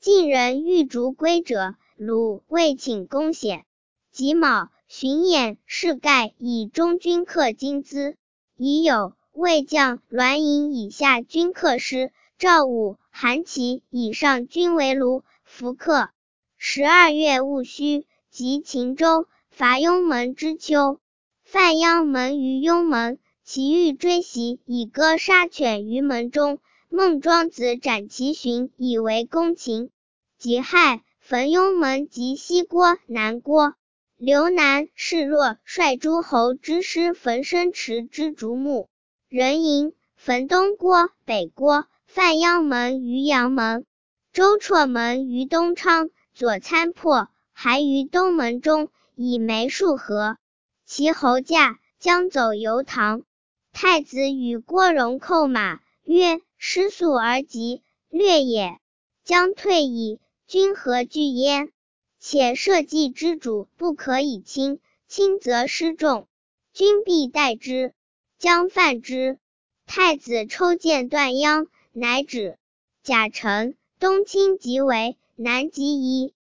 晋人欲逐归者，鲁未请公显。己卯，巡演士盖以中军克金资。乙酉，魏将栾盈以下军克师，赵武、韩琦以上军为卢、弗克。12月戊戌，及秦州，伐邕门之丘。犯邕门于邕门，其欲追袭，以戈杀犬于门中。孟庄子斩其荀，以为公秦。己亥，焚邕门及西郭、南郭。刘南、示弱率诸侯之师焚生池之竹木。壬寅，焚东郭、北郭，犯邕门于阳门。周绰门于东昌，左参破，还于东门中，以枚数合。其侯驾，将走游唐。太子与郭荣叩马，曰：失速而急，略也。将退矣，君何惧焉？且社稷之主，不可以轻，轻则失众，君必待之，将犯之。太子抽剑断鞅，乃止。甲辰，东侵即为，南即夷。